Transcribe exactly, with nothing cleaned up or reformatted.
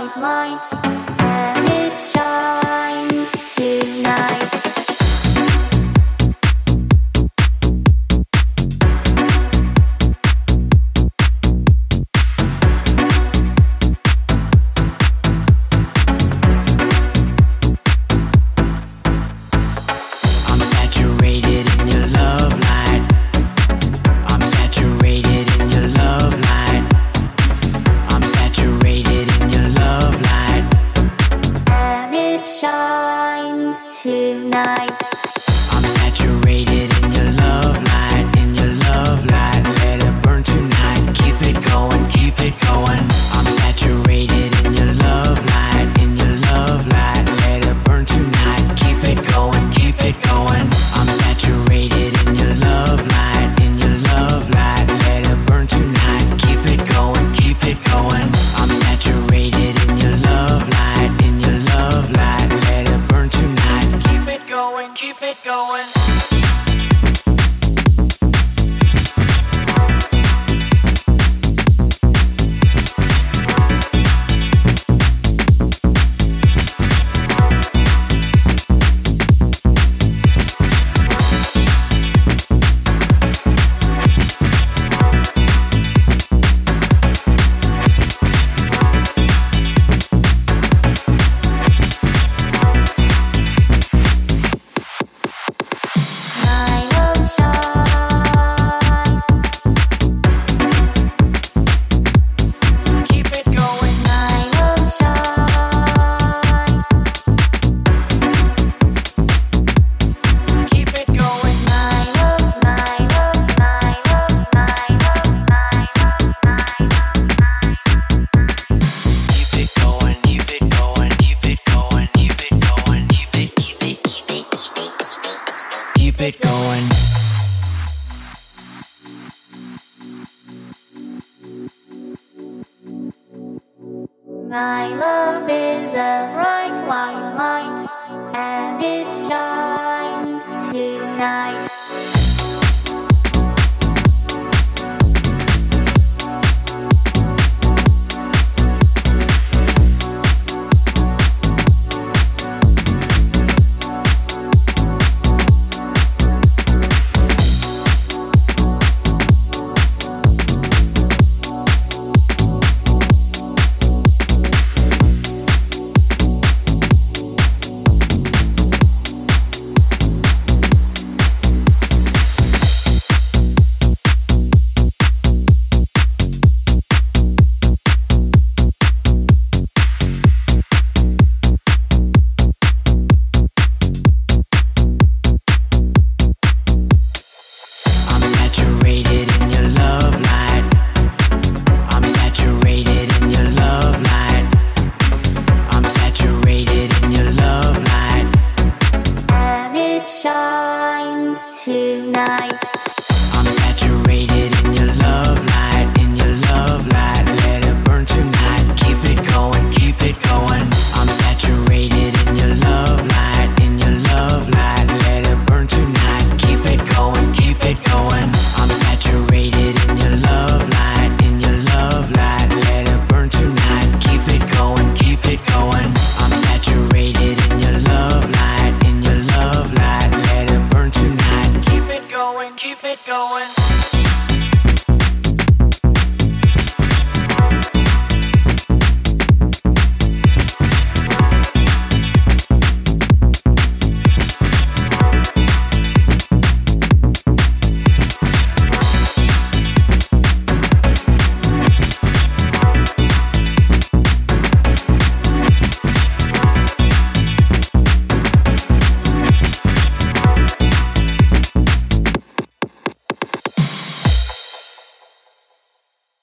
white light, and it shines tonight. Tonight I'm saturated in your love light, in your love light. Let it burn tonight. Keep it going, keep it going. I'm saturated in your love light, in your love light. Let it burn tonight. Keep it going, keep it going. I'm saturated in your love light, in your love light. Let it burn tonight. Keep it going, keep it going. I'm saturated in your love light, in your love light. Let it burn tonight. Keep it going, keep it going. Keep it going. My love is a bright white light, and it shines tonight. Shines tonight. I'm saturated in your love light, in your love light. Let it burn tonight. Keep it going, keep it going. I'm saturated in your love light, in your love light. Let it burn tonight. Keep it going, keep it going. I'm saturated in your love light, in your love light. Let it burn tonight. Keep it going, keep it going. I'm saturated in your love light, in your love light. Let it burn tonight. Keep it going, keep it going.